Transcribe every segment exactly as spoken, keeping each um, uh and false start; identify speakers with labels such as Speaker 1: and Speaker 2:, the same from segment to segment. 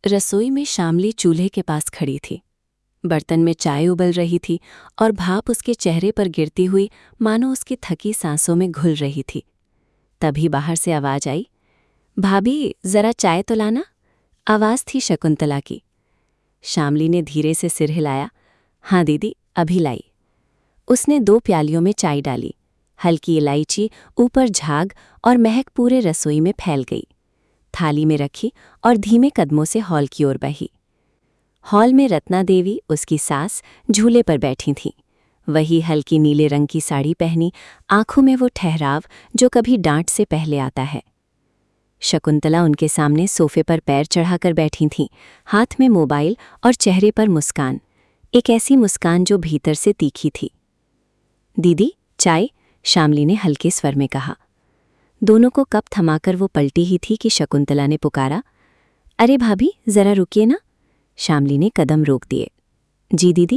Speaker 1: रसोई में शामली चूल्हे के पास खड़ी थी। बर्तन में चाय उबल रही थी और भाप उसके चेहरे पर गिरती हुई मानो उसकी थकी सांसों में घुल रही थी। तभी बाहर से आवाज आई, भाभी जरा चाय तो लाना। आवाज थी शकुंतला की। शामली ने धीरे से सिर हिलाया। हाँ दीदी, अभी लाई। उसने दो प्यालियों में चाय डाली। हल्की इलायची, ऊपर झाग और महक पूरे रसोई में फैल गई। थाली में रखी और धीमे कदमों से हॉल की ओर बही। हॉल में रत्ना देवी, उसकी सास, झूले पर बैठी थीं। वही हल्की नीले रंग की साड़ी पहनी, आंखों में वो ठहराव जो कभी डांट से पहले आता है। शकुंतला उनके सामने सोफे पर पैर चढ़ाकर बैठी थीं, हाथ में मोबाइल और चेहरे पर मुस्कान, एक ऐसी मुस्कान जो भीतर से तीखी थी। दीदी, चाय, शामली ने हल्के स्वर में कहा। दोनों को कप थमाकर वो पलटी ही थी कि शकुंतला ने पुकारा, अरे भाभी जरा रुकिए ना। शामली ने कदम रोक दिए। जी दीदी।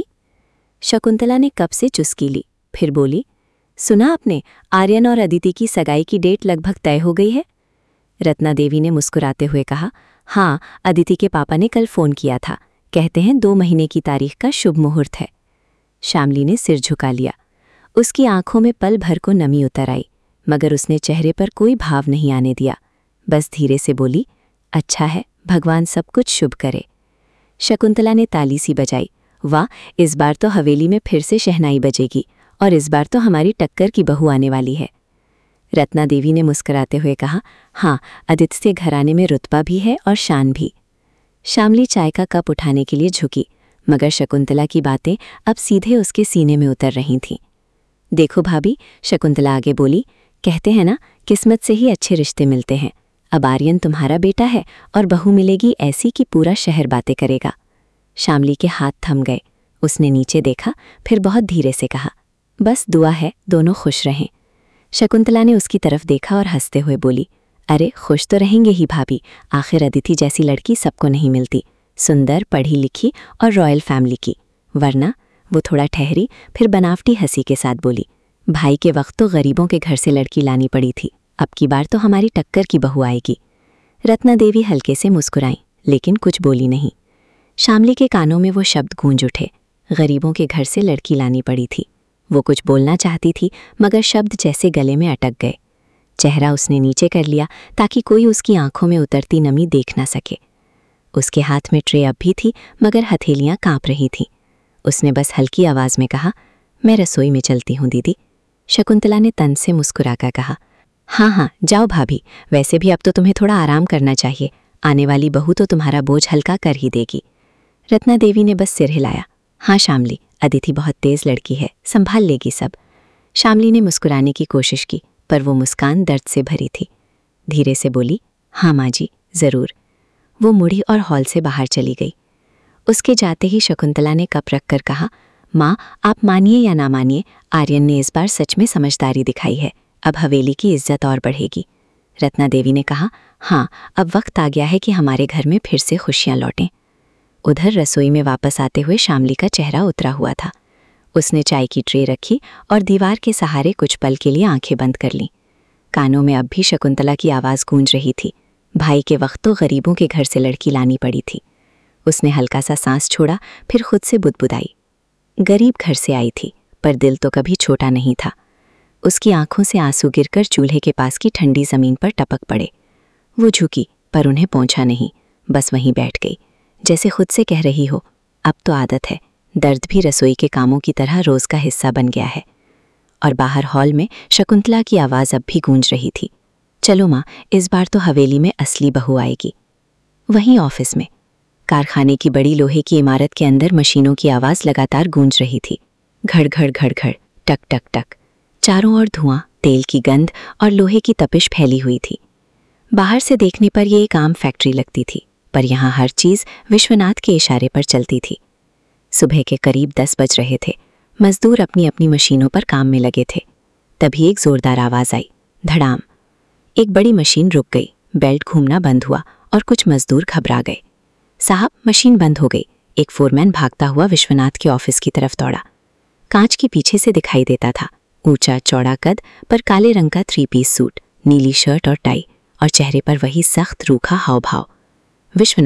Speaker 1: शकुंतला ने कप से चुस्की ली, फिर बोली, सुना आपने, आर्यन और अदिति की सगाई की डेट लगभग तय हो गई है। रत्ना देवी ने मुस्कुराते हुए कहा, हाँ, अदिति के पापा ने कल फोन किया था, कहते हैं दो महीने की तारीख का शुभ मुहूर्त है। शामली ने सिर झुका लिया। उसकी आंखों में पल भर को नमी उतर आई, मगर उसने चेहरे पर कोई भाव नहीं आने दिया। बस धीरे से बोली, अच्छा है, भगवान सब कुछ शुभ करे। शकुंतला ने ताली सी बजाई। वाह, इस बार तो हवेली में फिर से शहनाई बजेगी और इस बार तो हमारी टक्कर की बहू आने वाली है। रत्ना देवी ने मुस्कुराते हुए कहा, हाँ, आदित्य घराने में रुतबा भी है और शान भी। शामली चाय का कप उठाने के लिए झुकी, मगर शकुंतला की बातें अब सीधे उसके सीने में उतर रही थीं। देखो भाभी, शकुंतला आगे बोली, कहते हैं ना, किस्मत से ही अच्छे रिश्ते मिलते हैं। अब आर्यन तुम्हारा बेटा है और बहू मिलेगी ऐसी कि पूरा शहर बातें करेगा। शामली के हाथ थम गए। उसने नीचे देखा, फिर बहुत धीरे से कहा, बस दुआ है दोनों खुश रहें। शकुंतला ने उसकी तरफ देखा और हंसते हुए बोली, अरे खुश तो रहेंगे ही भाभी, आखिर अदिति जैसी लड़की सबको नहीं मिलती, सुंदर, पढ़ी लिखी और रॉयल फैमिली की। वरना, वो थोड़ा ठहरी, फिर बनावटी हंसी के साथ बोली, भाई के वक्त तो गरीबों के घर से लड़की लानी पड़ी थी, अब की बार तो हमारी टक्कर की बहू आएगी। रत्ना देवी हल्के से मुस्कुराई, लेकिन कुछ बोली नहीं। शामली के कानों में वो शब्द गूंज उठे, गरीबों के घर से लड़की लानी पड़ी थी। वो कुछ बोलना चाहती थी, मगर शब्द जैसे गले में अटक गए। चेहरा उसने नीचे कर लिया ताकि कोई उसकी आंखों में उतरती नमी देख ना सके। उसके हाथ में ट्रे अब भी थी, मगर हथेलियां कांप रही थीं। उसने बस हल्की आवाज में कहा, मैं रसोई में चलती हूँ दीदी। शकुंतला ने तन से मुस्कुराकर कहा, हाँ हाँ जाओ भाभी, वैसे भी अब तो तुम्हें थोड़ा आराम करना चाहिए, आने वाली बहू तो तुम्हारा बोझ हल्का कर ही देगी। रत्ना देवी ने बस सिर हिलाया। हाँ शामली, अदिति बहुत तेज लड़की है, संभाल लेगी सब। शामली ने मुस्कुराने की कोशिश की, पर वो मुस्कान दर्द से भरी थी। धीरे से बोली, हाँ माँ जी, ज़रूर। वो मुड़ी और हॉल से बाहर चली गई। उसके जाते ही शकुंतला ने कप रखकर कहा, माँ, आप मानिए या ना मानिए, आर्यन ने इस बार सच में समझदारी दिखाई है, अब हवेली की इज्जत और बढ़ेगी। रत्ना देवी ने कहा, हाँ, अब वक्त आ गया है कि हमारे घर में फिर से खुशियाँ लौटें। उधर रसोई में वापस आते हुए शामली का चेहरा उतरा हुआ था। उसने चाय की ट्रे रखी और दीवार के सहारे कुछ पल के लिए आंखें बंद कर लीं। कानों में अब भी शकुंतला की आवाज़ गूंज रही थी, भाई के वक्त तो गरीबों के घर से लड़की लानी पड़ी थी। उसने हल्का सा सांस छोड़ा, फिर खुद से बुदबुदाई, गरीब घर से आई थी, पर दिल तो कभी छोटा नहीं था। उसकी आंखों से आंसू गिरकर चूल्हे के पास की ठंडी जमीन पर टपक पड़े। वो झुकी, पर उन्हें पहुंचा नहीं, बस वहीं बैठ गई, जैसे खुद से कह रही हो, अब तो आदत है, दर्द भी रसोई के कामों की तरह रोज का हिस्सा बन गया है। और बाहर हॉल में शकुंतला की आवाज़ अब भी गूंज रही थी, चलो माँ, इस बार तो हवेली में असली बहू आएगी। वहीं ऑफिस में कारखाने की बड़ी लोहे की इमारत के अंदर मशीनों की आवाज़ लगातार गूंज रही थी, घड़ घड़ घड़ घड़, टक टक टक। चारों ओर धुआं, तेल की गंध और लोहे की तपिश फैली हुई थी। बाहर से देखने पर यह एक आम फैक्ट्री लगती थी, पर यहाँ हर चीज़ विश्वनाथ के इशारे पर चलती थी। सुबह के करीब दस बज रहे थे। मजदूर अपनी अपनी मशीनों पर काम में लगे थे। तभी एक जोरदार आवाज़ आई, धड़ाम। एक बड़ी मशीन रुक गई, बेल्ट घूमना बंद हुआ और कुछ मजदूर घबरा गए। साहब, मशीन बंद हो गई। एक फोरमैन भागता हुआ विश्वनाथ के ऑफिस की तरफ दौड़ा। कांच के पीछे से दिखाई देता था, ऊंचा चौड़ा कद पर काले रंग का थ्री पीस सूट, नीली शर्ट और टाई, और चेहरे पर वही सख्त रूखा हाव भाव। विश्वनाथ,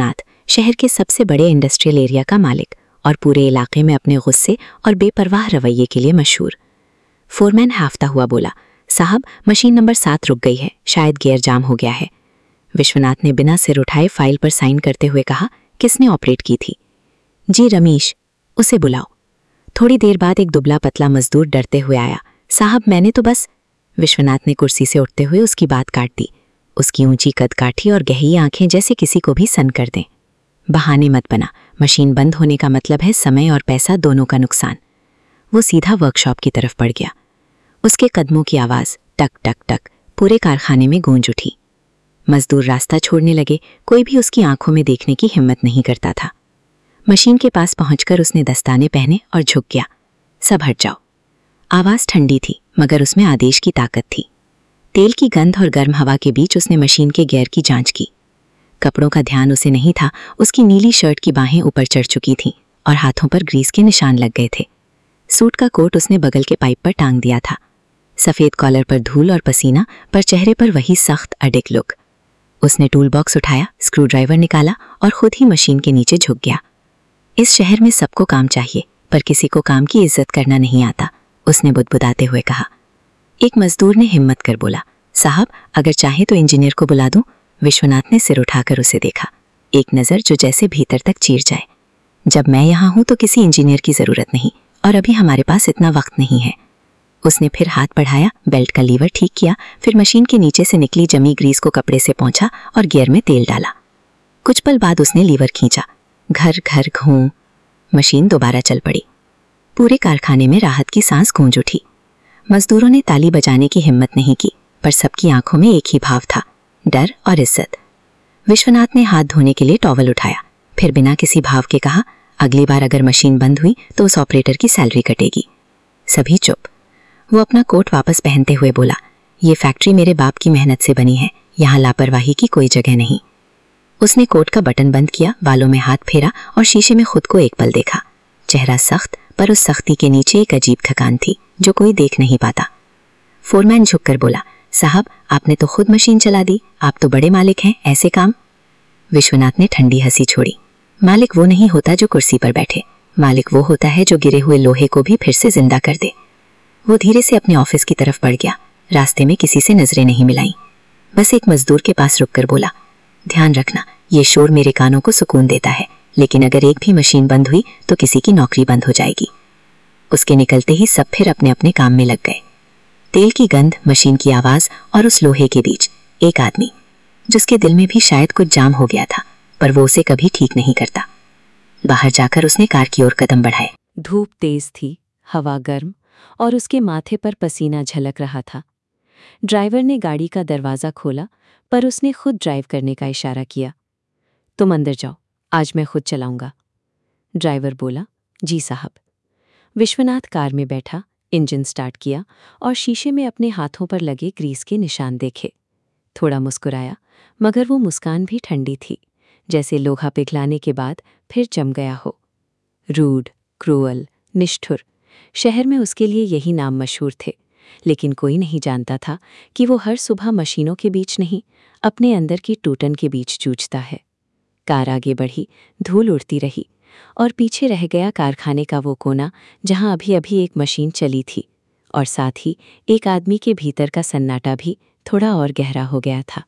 Speaker 1: शहर के सबसे बड़े इंडस्ट्रियल एरिया का मालिक और पूरे इलाके में अपने गुस्से और बेपरवाह रवैये के लिए मशहूर। फोरमैन हाफता हुआ बोला, साहब मशीन नंबर सात रुक गई है, शायद गियर जाम हो गया है। विश्वनाथ ने बिना सिर उठाए फाइल पर साइन करते हुए कहा, किसने ऑपरेट की थी? जी रमेश, उसे बुलाओ। थोड़ी देर बाद एक दुबला पतला मजदूर डरते हुए आया। साहब मैंने तो बस। विश्वनाथ ने कुर्सी से उठते हुए उसकी बात काट दी। उसकी ऊंची कदकाठी और गहरी आंखें जैसे किसी को भी सन कर दें। बहाने मत बना, मशीन बंद होने का मतलब है समय और पैसा दोनों का नुकसान। वो सीधा वर्कशॉप की तरफ बढ़ गया। उसके कदमों की आवाज़ टक टक टक पूरे कारखाने में गूंज उठी। मजदूर रास्ता छोड़ने लगे, कोई भी उसकी आंखों में देखने की हिम्मत नहीं करता था। मशीन के पास पहुंचकर उसने दस्ताने पहने और झुक गया। सब हट जाओ। आवाज़ ठंडी थी मगर उसमें आदेश की ताकत थी। तेल की गंध और गर्म हवा के बीच उसने मशीन के गियर की जांच की। कपड़ों का ध्यान उसे नहीं था। उसकी नीली शर्ट की बाहें ऊपर चढ़ चुकी थीं और हाथों पर ग्रीस के निशान लग गए थे। सूट का कोट उसने बगल के पाइप पर टांग दिया था। सफ़ेद कॉलर पर धूल और पसीना, पर चेहरे पर वही सख्त अडिग लुक। उसने टूल बॉक्स उठाया, स्क्रू ड्राइवर निकाला और खुद ही मशीन के नीचे झुक गया। इस शहर में सबको काम चाहिए, पर किसी को काम की इज्जत करना नहीं आता, उसने बुदबुदाते हुए कहा। एक मजदूर ने हिम्मत कर बोला, साहब अगर चाहे तो इंजीनियर को बुला दूं। विश्वनाथ ने सिर उठाकर उसे देखा, एक नज़र जो जैसे भीतर तक चीर जाए। जब मैं यहाँ हूं तो किसी इंजीनियर की ज़रूरत नहीं, और अभी हमारे पास इतना वक्त नहीं है। उसने फिर हाथ बढ़ाया, बेल्ट का लीवर ठीक किया, फिर मशीन के नीचे से निकली जमी ग्रीस को कपड़े से पोंछा और गियर में तेल डाला। कुछ पल बाद उसने लीवर खींचा। घर घर घूम। मशीन दोबारा चल पड़ी। पूरे कारखाने में राहत की सांस गूंज उठी। मजदूरों ने ताली बजाने की हिम्मत नहीं की, पर सबकी आंखों में एक ही भाव था, डर और इज्जत। विश्वनाथ ने हाथ धोने के लिए टॉवल उठाया, फिर बिना किसी भाव के कहा, अगली बार अगर मशीन बंद हुई तो उस ऑपरेटर की सैलरी कटेगी। सभी चुप। वो अपना कोट वापस पहनते हुए बोला, ये फैक्ट्री मेरे बाप की मेहनत से बनी है, यहाँ लापरवाही की कोई जगह नहीं। उसने कोट का बटन बंद किया, बालों में हाथ फेरा और शीशे में खुद को एक पल देखा। चेहरा सख्त, पर उस सख्ती के नीचे एक अजीब थकान थी जो कोई देख नहीं पाता। फोरमैन झुककर बोला, साहब आपने तो खुद मशीन चला दी, आप तो बड़े मालिक हैं, ऐसे काम? विश्वनाथ ने ठंडी हंसी छोड़ी। मालिक वो नहीं होता जो कुर्सी पर बैठे, मालिक वो होता है जो गिरे हुए लोहे को भी फिर से जिंदा कर दे। वो धीरे से अपने ऑफिस की तरफ बढ़ गया। रास्ते में किसी से नजरें नहीं मिलाई। बस एक मजदूर के पास रुककर बोला, ध्यान रखना, ये शोर मेरे कानों को सुकून देता है, लेकिन अगर एक भी मशीन बंद हुई तो किसी की नौकरी बंद हो जाएगी। उसके निकलते ही सब फिर अपने अपने काम में लग गए। तेल की गंध, मशीन की आवाज और उस लोहे के बीच एक आदमी, जिसके दिल में भी शायद कुछ जाम हो गया था, पर वो उसे कभी ठीक नहीं करता। बाहर जाकर उसने कार की ओर कदम बढ़ाए।
Speaker 2: धूप तेज थी, हवा गर्म और उसके माथे पर पसीना झलक रहा था। ड्राइवर ने गाड़ी का दरवाज़ा खोला, पर उसने खुद ड्राइव करने का इशारा किया। तुम अंदर जाओ, आज मैं खुद चलाऊंगा। ड्राइवर बोला, जी साहब। विश्वनाथ कार में बैठा, इंजन स्टार्ट किया और शीशे में अपने हाथों पर लगे ग्रीस के निशान देखे। थोड़ा मुस्कुराया, मगर वो मुस्कान भी ठंडी थी, जैसे लोहा पिघलाने के बाद फिर जम गया हो। रूड, क्रूअल, निष्ठुर, शहर में उसके लिए यही नाम मशहूर थे, लेकिन कोई नहीं जानता था कि वो हर सुबह मशीनों के बीच नहीं, अपने अंदर की टूटन के बीच जूझता है। कार आगे बढ़ी, धूल उड़ती रही और पीछे रह गया कारखाने का वो कोना जहां अभी अभी एक मशीन चली थी, और साथ ही एक आदमी के भीतर का सन्नाटा भी थोड़ा और गहरा हो गया था।